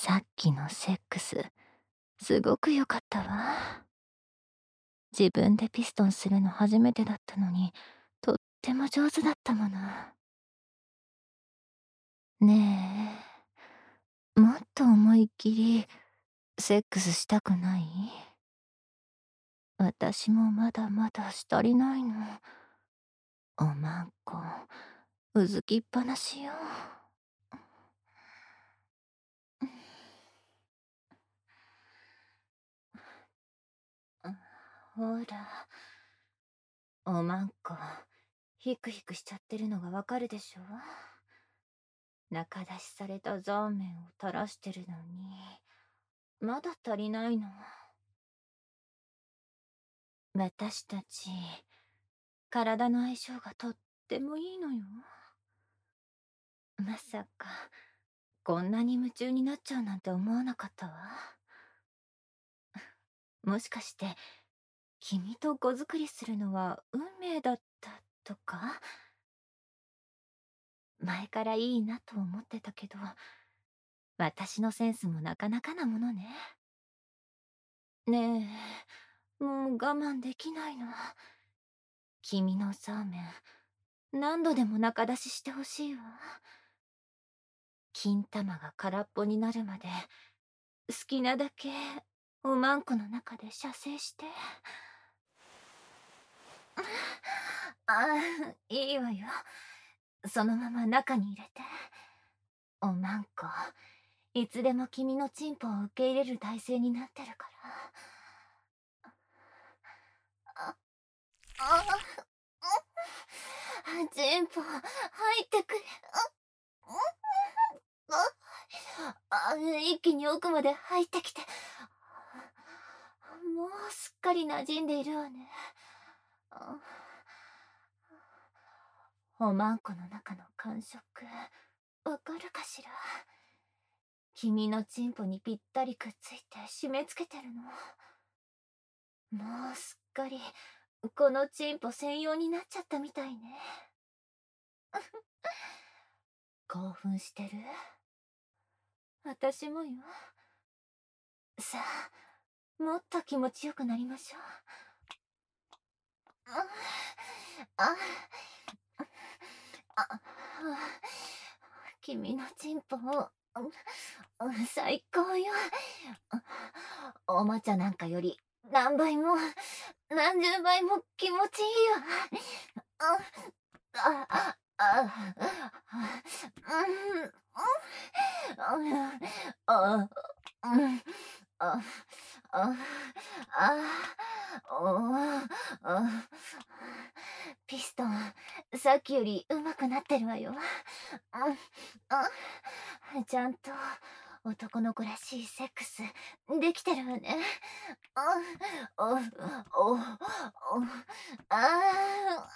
さっきのセックス、すごく良かったわ。自分でピストンするの初めてだったのに、とっても上手だったもの。ねえ、もっと思いっきりセックスしたくない？私もまだまだしたりないの。おまんこ、うずきっぱなしよ。ほら、おまんこ、ヒクヒクしちゃってるのがわかるでしょ。中出しされたザーメンを垂らしてるのに、まだ足りないの。私たち、体の相性がとってもいいのよ。まさか、こんなに夢中になっちゃうなんて思わなかったわ。もしかして、君と子作りするのは運命だったとか？前からいいなと思ってたけど、私のセンスもなかなかなものね。ねえ、もう我慢できないの。君のザーメン、何度でも中出ししてほしいわ。金玉が空っぽになるまで、好きなだけおまんこの中で射精して。ああ、いいわよ。そのまま中に入れて。おまんこ、いつでも君のチンポを受け入れる体制になってるから。あ、あ、チンポ、入ってくれ。一気に奥まで入ってきて。もうすっかり馴染んでいるわね。おまんこの中の感触、わかるかしら？君のチンポにぴったりくっついて締め付けてるの。もうすっかりこのチンポ専用になっちゃったみたいね。興奮してる？私もよ。さあ、もっと気持ちよくなりましょう。あ、あ、君のチンポ、最高よ。おもちゃなんかより何倍も何十倍も気持ちいいわ。あ、あ、うん、あ、あ、あ、ピストン、さっきより上手くなってるわよ。ちゃんと男の子らしいセックスできてるわね。お、お、お、お、あ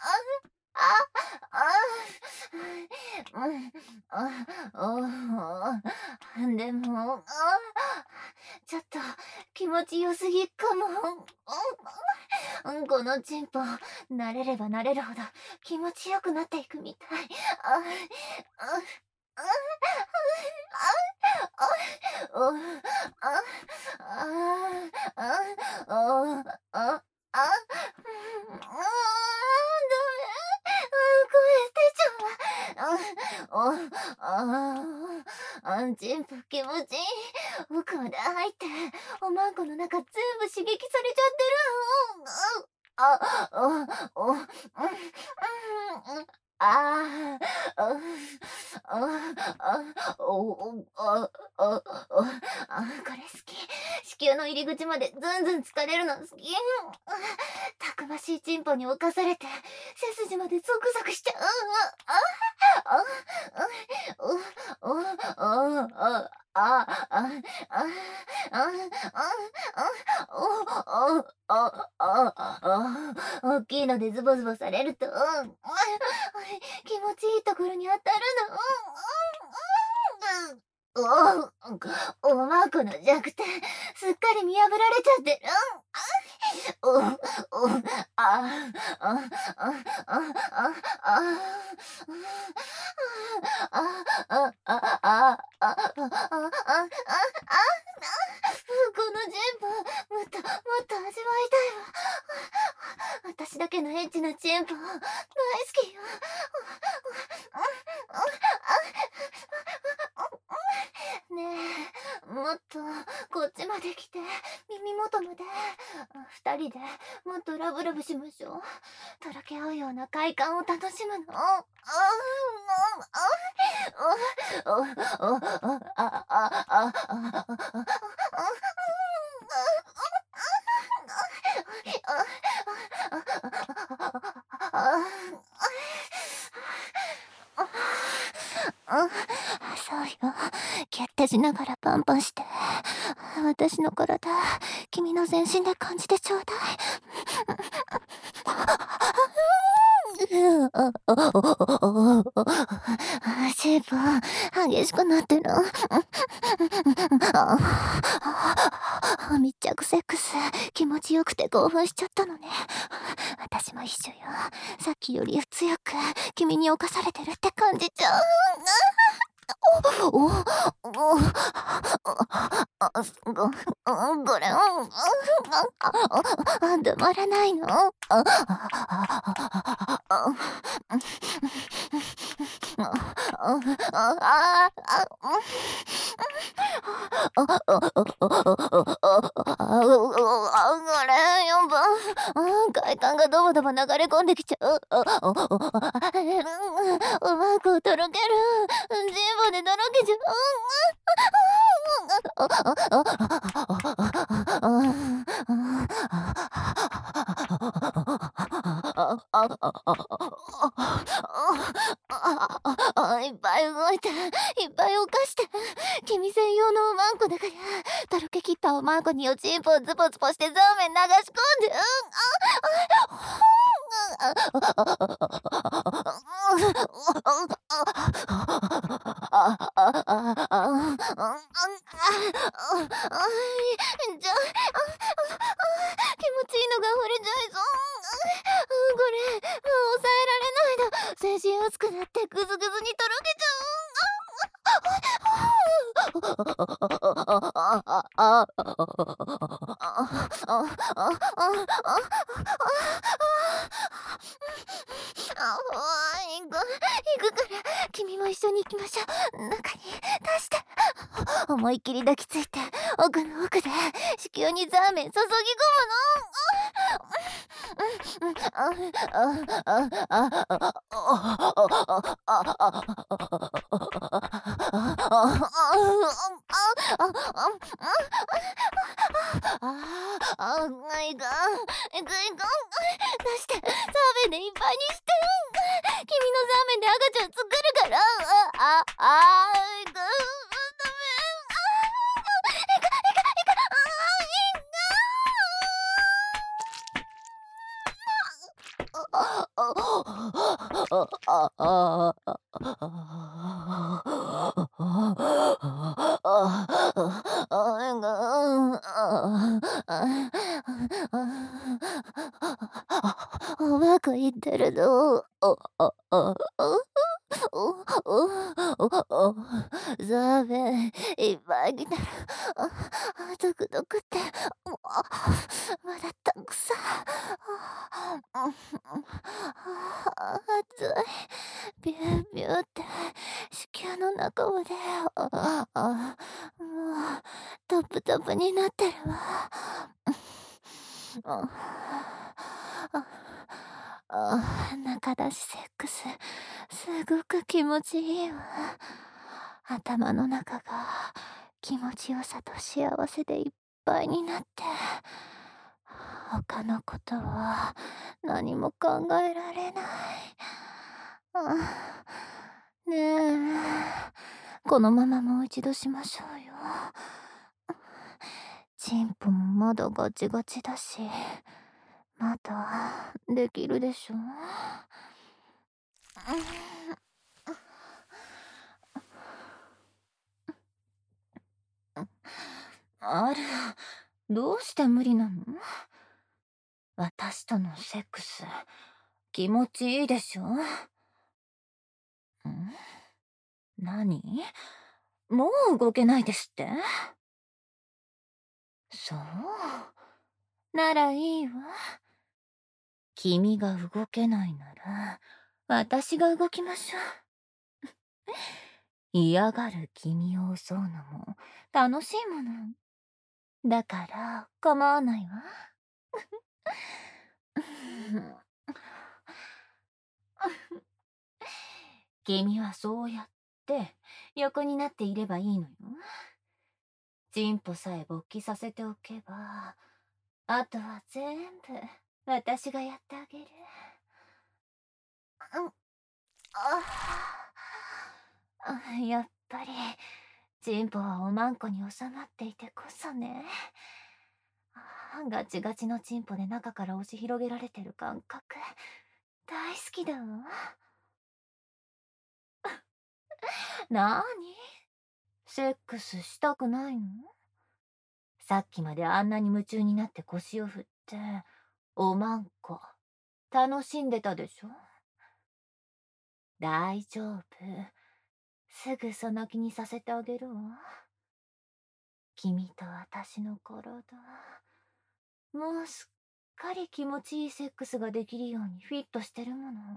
でも、ちょっと気持ちよすぎかも。このチンポ、慣れれば慣れるほど気持ちよくなっていくみたい。チンポ気持ちいい。奥まで入って、おまんこの中全部刺激されちゃってる。ああ、これ好き。子宮の入り口までずんずん疲れるの好き。たくましいチンポに侵されて、背筋までゾクゾクしちゃう。大きいのでズボズボされると、気持ちいいところに当たるの。おまんこの弱点、すっかり見破られちゃってる。お、お、あ、あ、あ、あ、あ、あ、あ、あ、あ、あ、あ、あ、あ、 っちまで来て、耳元まで。二人でもっとラブラブしましょう。とろけ合うような快感を楽しむの。そうよ。キュッてしながらパンパンして。私の体、君の全身で感じてちょうだい。シェイプ、激しくなってる。密着セックス、気持ちよくて興奮しちゃったのね。私も一緒よ。さっきより強く、君に侵されてるって感じちゃう。これ、止まらないの。これ、やば。快感がドバドバ流れ込んできちゃう。うまくとろける。ジンボでとろけちゃいっぱい動いて、いっぱい犯して。君専用のおまんこだから、とろけきったおまんこにおちんぽをズポズポしてザーメン流し込んで。気持ちいいのが溢れちゃいそう。これ、抑えられないの。全身熱くなってグズグズにとろけちゃ行くから、君も一緒に行きましょう。中に出して。思いっきり抱きついて、奥の奥で子宮にザーメン注ぎ込むいかん、出して、ザーメンでいっぱいにして。君のザーメンで赤ちゃん作るから。いかん、ダメ。うまくいってるの。ザーメンいっぱいになる。ドクドクって、まだたくさん。熱い。ビュービューって子宮の中まで。もうトップトップになってるわ。中出しセックス、すごく気持ちいいわ。頭の中が気持ちよさと幸せでいっぱいになって、他のことは何も考えられない。ねえ、このままもう一度しましょうよ。チンポもまだガチガチだし、まだできるでしょ。あら、どうして無理なの？私とのセックス、気持ちいいでしょ？何？もう動けないですって？そう。ならいいわ。君が動けないなら、私が動きましょう。嫌がる君を襲うのも楽しいもの。 だから構わないわ。君はそうやって横になっていればいいのよ。チンポさえ勃起させておけば、あとは全部私がやってあげる。やっぱりチンポはおまんこに収まっていてこそね。ガチガチのチンポで中から押し広げられてる感覚大好きだわ。なーに？セックスしたくないの？さっきまであんなに夢中になって腰を振っておまんこ楽しんでたでしょ？大丈夫。すぐその気にさせてあげるわ。君と私の体、もうすっかり気持ちいいセックスができるようにフィットしてるもの。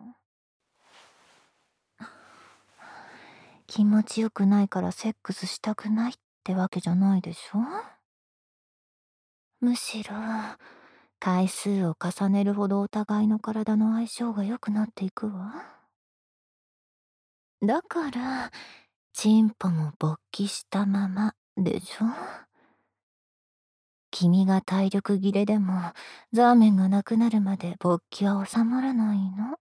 気持ちよくないからセックスしたくないってわけじゃないでしょ？むしろ回数を重ねるほどお互いの体の相性が良くなっていくわ。だからチンポも勃起したままでしょ？君が体力切れでもザーメンがなくなるまで勃起は収まらないの。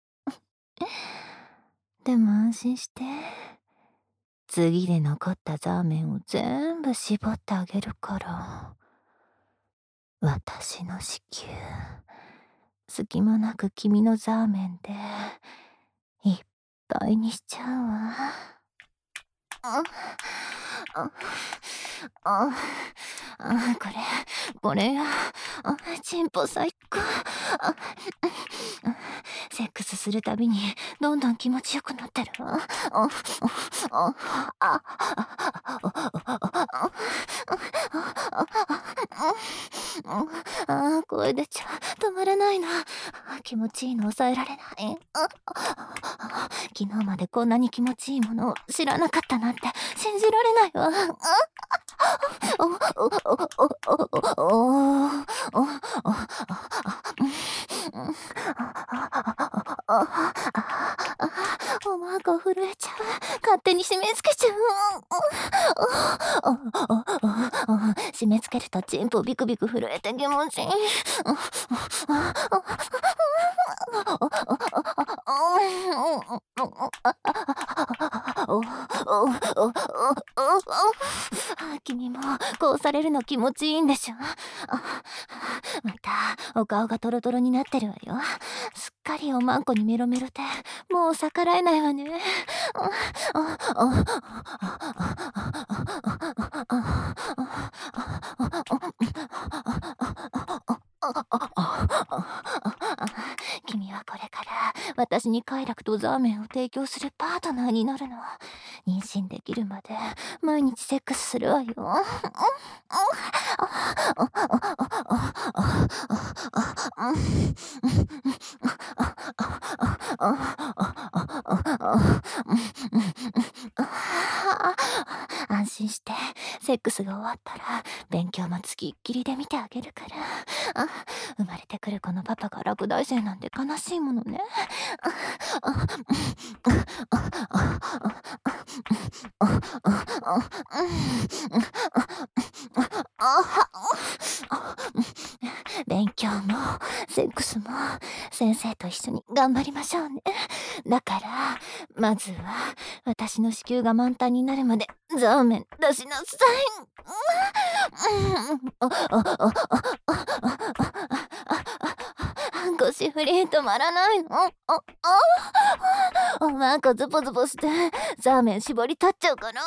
でも安心して。次で残ったザーメンを全部絞ってあげるから。私の子宮、隙間なく君のザーメンでいっぱいにしちゃうわ。これや、チンポ最高。セックスするたびにどんどん気持ちよくなってるわ。声出ちゃ止まらないな。気持ちいいの抑えられない。昨日までこんなに気持ちいいものを知らなかったなんて信じられないわ。おまんこ震えちゃう。勝手に締め付けちゃう。締め付けるとチンポビクビク震えて気持ちいい。君もこうされるの気持ちいいんでしょ？またお顔がトロトロになってるわよ。すっかりおまんこにメロメロでもう逆らえないわね。君はこれから私に快楽とザーメンを提供するパートナーになるの。妊娠できるまで毎日セックスするわよ。安心してセックスが終わったら勉強もつきっきりで見てあげるから。生まれてくる子のパパが落第生なんて悲しいものね。勉強もセックスも先生と一緒に頑張りましょうね。だからまずは私の子宮が満タンになるまでザーメン出しなさい。腰振り止まらないの。おまんこズボズボしてザーメン絞り立っちゃうかな。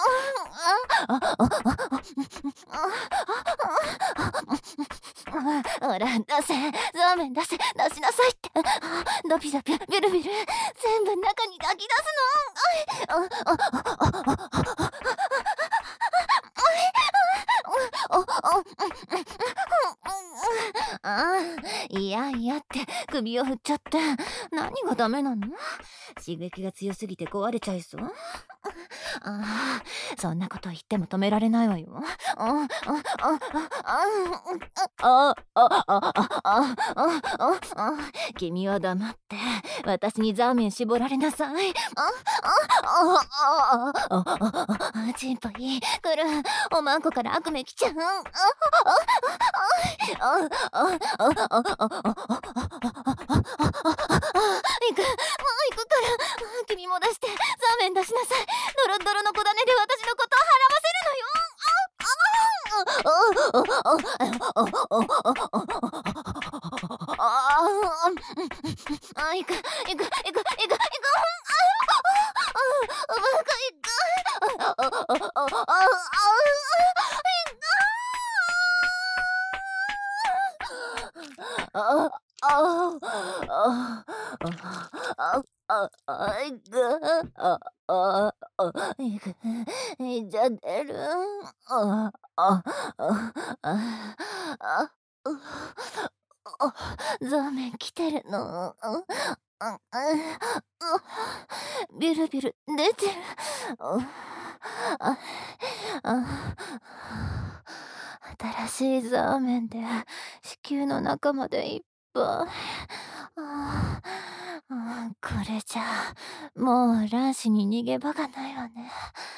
ほら出せ、ザーメン出せ、出しなさいって。ドピドピビュルビュル全部中に書き出すの。いやいやって首を振っちゃって何がダメなの？刺激が強すぎて壊れちゃいそう。 そんなこと言っても止められないわよ。君は黙って私にザーメン絞られなさい。チンポいい来る。おまんこから悪夢来ちゃう。行くから。君も出してザーメン出しなさい。ドロドロの小種で私のことを行く。じゃ出る。ザーメン来てるの。ビルビル出てる。新しいザーメンで子宮の中までいっぱい。これじゃもう卵子に逃げ場がないわね。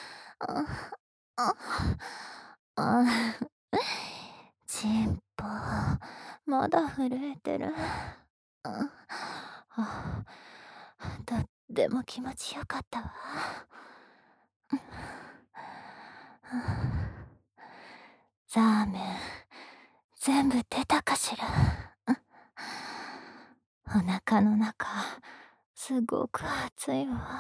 チンポまだ震えてる。とっても気持ちよかったわ。ザーメン全部出たかしら。お腹の中すごく暑いわ。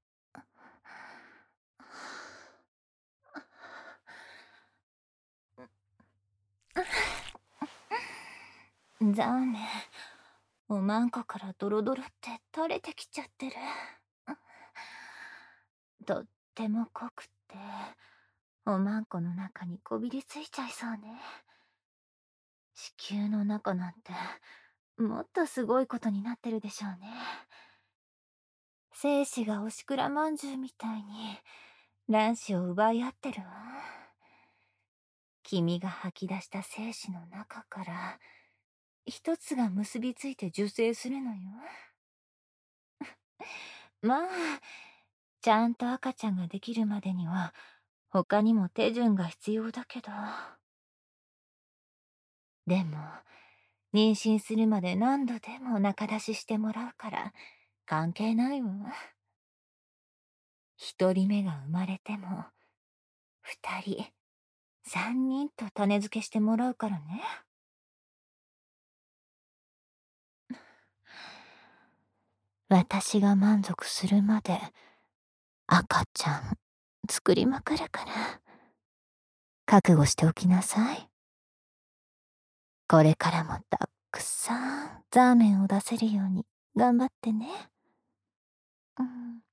ザーメンおまんこからドロドロって垂れてきちゃってる。とっても濃くっておまんこの中にこびりついちゃいそうね。子宮の中なんてもっとすごいことになってるでしょうね。精子がおしくらまんじゅうみたいに卵子を奪い合ってるわ。君が吐き出した精子の中から一つが結びついて受精するのよ。まあちゃんと赤ちゃんができるまでには他にも手順が必要だけど、でも妊娠するまで何度でも仲出ししてもらうから関係ないわ。一人目が生まれても二人三人と種付けしてもらうからね。私が満足するまで赤ちゃん作りまくるから覚悟しておきなさい。これからもたくさんザーメンを出せるように頑張ってね。